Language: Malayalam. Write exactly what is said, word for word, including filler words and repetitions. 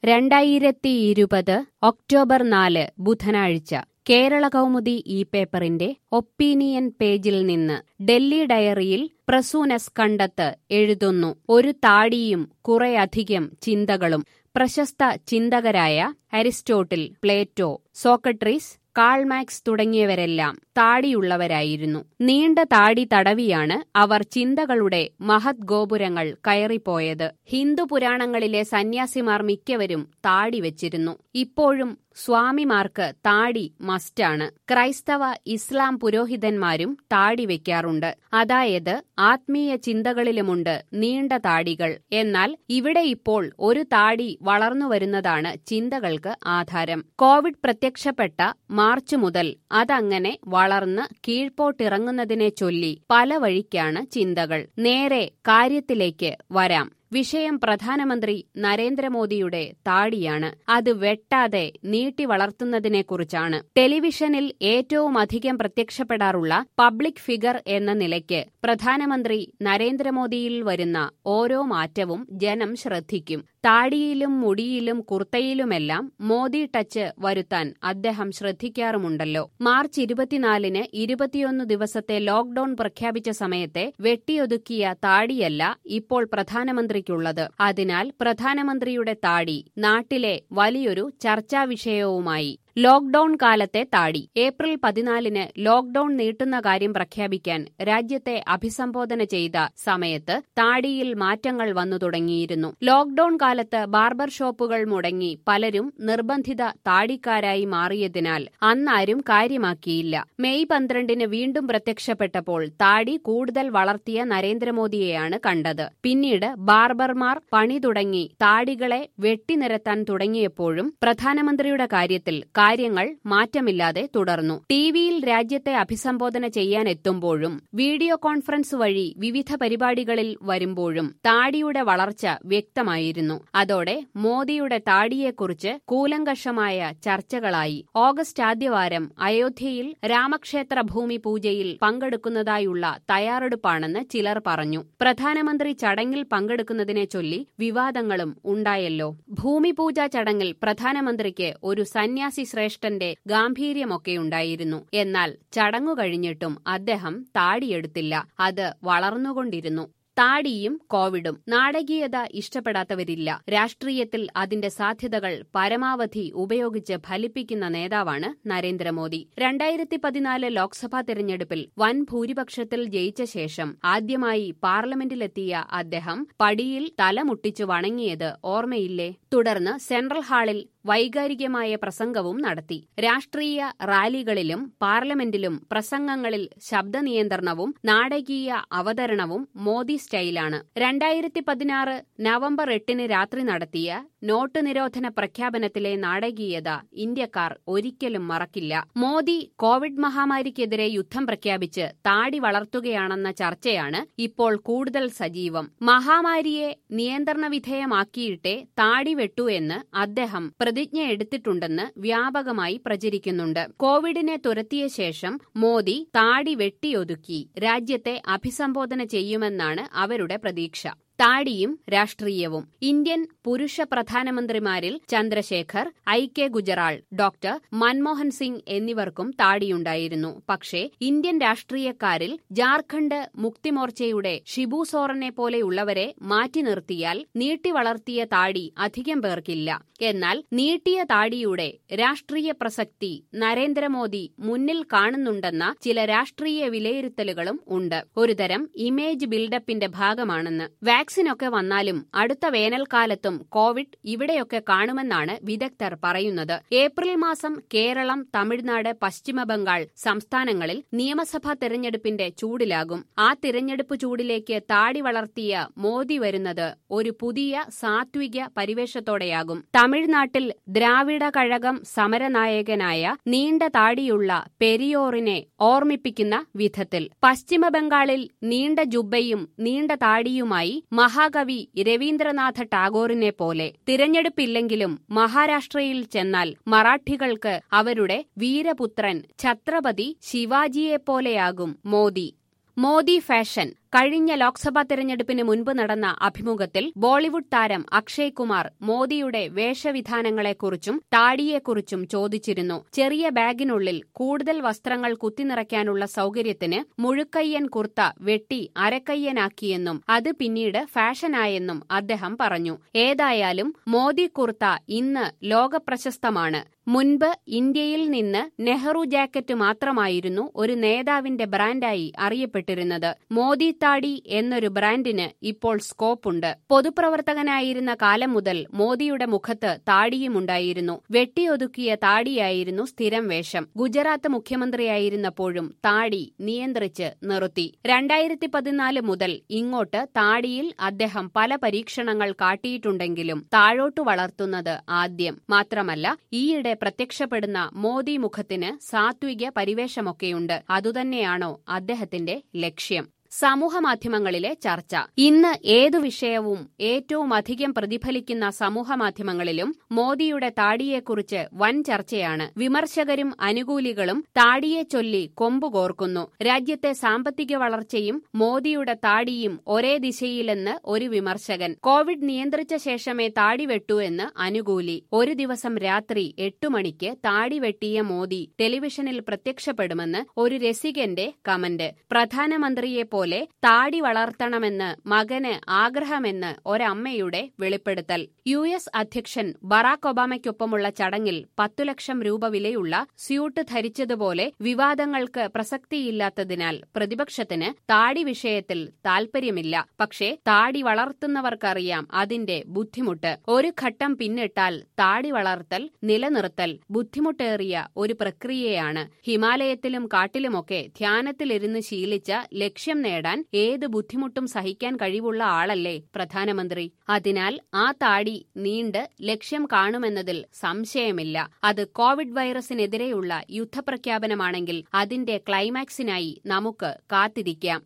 രണ്ടായിരത്തി ഇരുപത് ഒക്ടോബർ നാല് ബുധനാഴ്ച കേരളകൗമുദി ഈ പേപ്പറിന്റെ ഒപ്പീനിയൻ പേജിൽ നിന്ന് ഡൽഹി ഡയറിയിൽ പ്രസൂനസ് കണ്ടത്ത് എഴുതുന്നു. ഒരു താടിയും കുറെയധികം ചിന്തകളും. പ്രശസ്ത ചിന്തകരായ Aristotle, Plato, Socrates, Karl Marx തുടങ്ങിയവരെല്ലാം താടിയുള്ളവരായിരുന്നു. നീണ്ട താടി തടവിയാണ് അവർ ചിന്തകളുടെ മഹത് ഗോപുരങ്ങൾ കയറിപ്പോയത്. ഹിന്ദു പുരാണങ്ങളിലെ സന്യാസിമാർ മിക്കവരും താടി വെച്ചിരുന്നു. ഇപ്പോഴും സ്വാമിമാർക്ക് താടി മസ്റ്റാണ്. ക്രൈസ്തവ, ഇസ്ലാം പുരോഹിതന്മാരും താടി വെക്കാറുണ്ട്. അതായത് ആത്മീയ ചിന്തകളിലുമുണ്ട് നീണ്ട താടികൾ. എന്നാൽ ഇവിടെ ഇപ്പോൾ ഒരു താടി വളർന്നുവരുന്നതാണ് ചിന്തകൾക്ക് ആധാരം. കോവിഡ് പ്രത്യക്ഷപ്പെട്ട മാർച്ച് മുതൽ അതങ്ങനെ വളർന്ന് കീഴ്പോട്ടിറങ്ങുന്നതിനെ ചൊല്ലി പല വഴിക്കാണ് ചിന്തകൾ. നേരെ കാര്യത്തിലേക്ക് വരാം. വിഷയം പ്രധാനമന്ത്രി നരേന്ദ്രമോദിയുടെ താടിയാണ്. അത് വെട്ടാതെ നീട്ടി വളർത്തുന്നതിനെക്കുറിച്ചാണ്. ടെലിവിഷനിൽ ഏറ്റവും അധികം പ്രത്യക്ഷപ്പെടാറുള്ള പബ്ലിക് ഫിഗർ എന്ന നിലയ്ക്ക് പ്രധാനമന്ത്രി നരേന്ദ്രമോദിയിൽ വരുന്ന ഓരോ മാറ്റവും ജനം ശ്രദ്ധിക്കും. താടിയിലും മുടിയിലും കുർത്തയിലുമെല്ലാം മോദി ടച്ച് വരുത്താൻ അദ്ദേഹം ശ്രദ്ധിക്കാറുമുണ്ടല്ലോ. മാർച്ച് ഇരുപത്തിനാലിന് ഇരുപത്തിയൊന്ന് ദിവസത്തെ ലോക്ഡൌൺ പ്രഖ്യാപിച്ച സമയത്തെ വെട്ടിയൊതുക്കിയ താടിയല്ല ഇപ്പോൾ പ്രധാനമന്ത്രിക്കുള്ളത്. അതിനാൽ പ്രധാനമന്ത്രിയുടെ താടി നാട്ടിലെ വലിയൊരു ചർച്ചാ വിഷയവുമായി. ലോക്ഡൌൺ കാലത്തെ താടി. ഏപ്രിൽ പതിനാലിന് ലോക്ഡൌൺ നീട്ടുന്ന കാര്യം പ്രഖ്യാപിക്കാൻ രാജ്യത്തെ അഭിസംബോധന ചെയ്ത സമയത്ത് താടിയിൽ മാറ്റങ്ങൾ വന്നു തുടങ്ങിയിരുന്നു. ലോക്ഡൌൺ കാലത്ത് ബാർബർ ഷോപ്പുകൾ മുടങ്ങി പലരും നിർബന്ധിത താടിക്കാരായി മാറിയതിനാൽ അന്നാരും കാര്യമാക്കിയില്ല. മെയ് പന്ത്രണ്ടിന് വീണ്ടും പ്രത്യക്ഷപ്പെട്ടപ്പോൾ താടി കൂടുതൽ വളർത്തിയ നരേന്ദ്രമോദിയെയാണ് കണ്ടത്. പിന്നീട് ബാർബർമാർ പണി തുടങ്ങി താടികളെ വെട്ടിനിരത്താൻ തുടങ്ങിയപ്പോഴും പ്രധാനമന്ത്രിയുടെ കാര്യത്തിൽ കാര്യങ്ങൾ മാറ്റമില്ലാതെ തുടർന്നു. ടിവിയിൽ രാജ്യത്തെ അഭിസംബോധന ചെയ്യാനെത്തുമ്പോഴും വീഡിയോ കോൺഫറൻസ് വഴി വിവിധ പരിപാടികളിൽ വരുമ്പോഴും താടിയുടെ വളർച്ച വ്യക്തമായിരുന്നു. അതോടെ മോദിയുടെ താടിയെക്കുറിച്ച് കൂലങ്കഷമായ ചർച്ചകളായി. ഓഗസ്റ്റ് ആദ്യവാരം അയോധ്യയിൽ രാമക്ഷേത്ര ഭൂമി പൂജയിൽ പങ്കെടുക്കുന്നതായുള്ള തയ്യാറെടുപ്പാണെന്ന് ചിലർ പറഞ്ഞു. പ്രധാനമന്ത്രി ചടങ്ങിൽ പങ്കെടുക്കുന്നതിനെ ചൊല്ലി വിവാദങ്ങളും ഉണ്ടായല്ലോ. ഭൂമിപൂജാ ചടങ്ങിൽ പ്രധാനമന്ത്രിക്ക് ഒരു സന്യാസി ശ്രേഷ്ഠന്റെ ഗാംഭീര്യമൊക്കെയുണ്ടായിരുന്നു. എന്നാൽ ചടങ്ങു കഴിഞ്ഞിട്ടും അദ്ദേഹം താടിയെടുത്തില്ല. അത് വളർന്നുകൊണ്ടിരുന്നു. താടിയും കോവിഡും. നാടകീയത ഇഷ്ടപ്പെടാത്തവരില്ല. രാഷ്ട്രീയത്തിൽ അതിന്റെ സാധ്യതകൾ പരമാവധി ഉപയോഗിച്ച് ഫലിപ്പിക്കുന്ന നേതാവാണ് നരേന്ദ്രമോദി. രണ്ടായിരത്തി പതിനാല് ലോക്സഭാ തെരഞ്ഞെടുപ്പിൽ വൻ ഭൂരിപക്ഷത്തിൽ ജയിച്ച ശേഷം ആദ്യമായി പാർലമെന്റിലെത്തിയ അദ്ദേഹം പടിയിൽ തലമുട്ടിച്ചു വണങ്ങിയത് ഓർമ്മയില്ലേ? തുടർന്ന് സെൻട്രൽ ഹാളിൽ വൈകാരികമായ പ്രസംഗവും നടത്തി. രാഷ്ട്രീയ റാലികളിലും പാർലമെന്റിലും പ്രസംഗങ്ങളിൽ ശബ്ദനിയന്ത്രണവും നാടകീയ അവതരണവും മോദി സ്റ്റൈലാണ്. രണ്ടായിരത്തി പതിനാറ് നവംബർ എട്ടിന് രാത്രി നടത്തിയ നോട്ട് നിരോധന പ്രഖ്യാപനത്തിലെ നാടകീയത ഇന്ത്യക്കാർ ഒരിക്കലും മറക്കില്ല. മോദി കോവിഡ് മഹാമാരിക്കെതിരെ യുദ്ധം പ്രഖ്യാപിച്ച് താടി വളർത്തുകയാണെന്ന ചർച്ചയാണ് ഇപ്പോൾ കൂടുതൽ സജീവം. മഹാമാരിയെ നിയന്ത്രണ വിധേയമാക്കിയിട്ടേ താടി വെട്ടൂ എന്ന് അദ്ദേഹം പ്രതിജ്ഞ എടുത്തിട്ടുണ്ടെന്ന് വ്യാപകമായി പ്രചരിക്കുന്നുണ്ട്. കോവിഡിനെ തുരത്തിയ ശേഷം മോദി താടി വെട്ടിയൊതുക്കി രാജ്യത്തെ അഭിസംബോധന ചെയ്യുമെന്നാണ് അവരുടെ പ്രതീക്ഷ. താടിയും രാഷ്ട്രീയവും. ഇന്ത്യൻ പുരുഷ പ്രധാനമന്ത്രിമാരിൽ Chandrashekhar, I K Gujral, doctor Manmohan Singh എന്നിവർക്കും താടിയുണ്ടായിരുന്നു. പക്ഷേ ഇന്ത്യൻ രാഷ്ട്രീയക്കാരിൽ ജാർഖണ്ഡ് മുക്തിമോർച്ചയുടെ ഷിബു സോറനെ പോലെയുള്ളവരെ മാറ്റി നിർത്തിയാൽ നീട്ടി വളർത്തിയ താടി അധികം പേർക്കില്ല. എന്നാൽ നീട്ടിയ താടിയുടെ രാഷ്ട്രീയ പ്രസക്തി നരേന്ദ്രമോദി മുന്നിൽ കാണുന്നുണ്ടെന്ന ചില രാഷ്ട്രീയ വിലയിരുത്തലുകളും ഉണ്ട്. ഒരുതരം ഇമേജ് ബിൽഡപ്പിന്റെ ഭാഗമാണെന്ന്. വാക്സിനൊക്കെ വന്നാലും അടുത്ത വേനൽക്കാലത്തും കോവിഡ് ഇവിടെയൊക്കെ കാണുമെന്നാണ് വിദഗ്ധർ പറയുന്നത്. ഏപ്രിൽ മാസം കേരളം, തമിഴ്നാട്, പശ്ചിമബംഗാൾ സംസ്ഥാനങ്ങളിൽ നിയമസഭാ തെരഞ്ഞെടുപ്പിന്റെ ചൂടിലാകും. ആ തിരഞ്ഞെടുപ്പ് ചൂടിലേക്ക് താടി വളർത്തിയ മോദി വരുന്നത് ഒരു പുതിയ സാത്വിക പരിവേഷത്തോടെയാകും. തമിഴ്നാട്ടിൽ ദ്രാവിഡ കഴകം സമരനായകനായ നീണ്ട താടിയുള്ള പെരിയോറിനെ ഓർമ്മിപ്പിക്കുന്ന വിധത്തിൽ. പശ്ചിമബംഗാളിൽ നീണ്ട ജുബ്ബയും നീണ്ട താടിയുമായി മഹാകവി രവീന്ദ്രനാഥ ടാഗോറിനെ പോലെ. തിരഞ്ഞെടുപ്പില്ലെങ്കിലും മഹാരാഷ്ട്രയിൽ ചെന്നാൽ മറാഠികൾക്ക് അവരുടെ വീരപുത്രൻ ഛത്രപതി ശിവാജിയെപ്പോലെയാകും മോദി. മോദി ഫാഷൻ. കഴിഞ്ഞ ലോക്സഭാ തെരഞ്ഞെടുപ്പിന് മുൻപ് നടന്ന അഭിമുഖത്തിൽ ബോളിവുഡ് താരം അക്ഷയ് കുമാർ മോദിയുടെ വേഷവിധാനങ്ങളെക്കുറിച്ചും താടിയെക്കുറിച്ചും ചോദിച്ചിരുന്നു. ചെറിയ ബാഗിനുള്ളിൽ കൂടുതൽ വസ്ത്രങ്ങൾ കുത്തിനിറയ്ക്കാനുള്ള സൗകര്യത്തിന് മുഴുക്കയ്യൻ കുർത്ത വെട്ടി അരക്കയ്യനാക്കിയെന്നും അത് പിന്നീട് ഫാഷനായെന്നും അദ്ദേഹം പറഞ്ഞു. ഏതായാലും മോദി കുർത്ത ഇന്ന് ലോകപ്രശസ്തമാണ്. മുൻപ് ഇന്ത്യയിൽ നിന്ന് നെഹ്റു ജാക്കറ്റ് മാത്രമായിരുന്നു ഒരു നേതാവിന്റെ ബ്രാൻഡായി അറിയപ്പെട്ടിരുന്നത്. മോദി താടി എന്നൊരു ബ്രാൻഡിന് ഇപ്പോൾ സ്കോപ്പുണ്ട്. പൊതുപ്രവർത്തകനായിരുന്ന കാലം മുതൽ മോദിയുടെ മുഖത്ത് താടിയുമുണ്ടായിരുന്നു. വെട്ടിയൊതുക്കിയ താടിയായിരുന്നു സ്ഥിരം വേഷം. ഗുജറാത്ത് മുഖ്യമന്ത്രിയായിരുന്നപ്പോഴും താടി നിയന്ത്രിച്ച് നിർത്തി. രണ്ടായിരത്തി പതിനാല് മുതൽ ഇങ്ങോട്ട് താടിയിൽ അദ്ദേഹം പല പരീക്ഷണങ്ങൾ കാട്ടിയിട്ടുണ്ടെങ്കിലും താഴോട്ടു വളർത്തുന്നത് ആദ്യം. മാത്രമല്ല, ഈയിടെ പ്രത്യക്ഷപ്പെടുന്ന മോദി മുഖത്തിന് സാത്വിക പരിവേഷമൊക്കെയുണ്ട്. അതുതന്നെയാണോ അദ്ദേഹത്തിന്റെ ലക്ഷ്യം? സമൂഹമാധ്യമങ്ങളിലെ ചർച്ച. ഇന്ന് ഏതു വിഷയവും ഏറ്റവും അധികം പ്രതിഫലിക്കുന്ന സമൂഹമാധ്യമങ്ങളിലും മോദിയുടെ താടിയെക്കുറിച്ച് വൻ ചർച്ചയാണ്. വിമർശകരും അനുകൂലികളും താടിയെ ചൊല്ലി കൊമ്പുകോർക്കുന്നു. രാജ്യത്തെ സാമ്പത്തിക വളർച്ചയും മോദിയുടെ താടിയും ഒരേ ദിശയിലെന്ന് ഒരു വിമർശകൻ. കോവിഡ് നിയന്ത്രിച്ച ശേഷമേ താടി വെട്ടൂ എന്ന് അനുകൂലി. ഒരു ദിവസം രാത്രി എട്ടു മണിക്ക് താടി വെട്ടിയ മോദി ടെലിവിഷനിൽ പ്രത്യക്ഷപ്പെടുമെന്ന് ഒരു രസികന്റെ കമന്റ്. പ്രധാനമന്ത്രിയെ പോലെ താടി വളർത്തണമെന്ന് മകന് ആഗ്രഹമെന്ന് ഒരമ്മയുടെ വെളിപ്പെടുത്തൽ. യു എസ് അധ്യക്ഷൻ ബറാക് ഒബാമയ്ക്കൊപ്പമുള്ള ചടങ്ങിൽ പത്തു ലക്ഷം രൂപ വിലയുള്ള സ്യൂട്ട് ധരിച്ചതുപോലെ വിവാദങ്ങൾക്ക് പ്രസക്തിയില്ലാത്തതിനാൽ പ്രതിപക്ഷത്തിന് താടി വിഷയത്തിൽ താൽപര്യമില്ല. പക്ഷേ താടി വളർത്തുന്നവർക്കറിയാം അതിന്റെ ബുദ്ധിമുട്ട്. ഒരു ഘട്ടം പിന്നിട്ടാൽ താടി വളർത്തൽ നിലനിർത്തൽ ബുദ്ധിമുട്ടേറിയ ഒരു പ്രക്രിയയാണ്. ഹിമാലയത്തിലും കാട്ടിലുമൊക്കെ ധ്യാനത്തിലിരുന്ന് ശീലിച്ച ലക്ഷ്യം നേടാൻ ഏത് ബുദ്ധിമുട്ടും സഹിക്കാൻ കഴിവുള്ള ആളല്ലേ പ്രധാനമന്ത്രി? അതിനാൽ ആ താടി നീണ്ട് ലക്ഷ്യം കാണുമെന്നതിൽ സംശയമില്ല. അത് കോവിഡ് വൈറസിനെതിരെയുള്ള യുദ്ധപ്രഖ്യാപനമാണെങ്കിൽ അതിന്റെ ക്ലൈമാക്സിനായി നമുക്ക് കാത്തിരിക്കാം.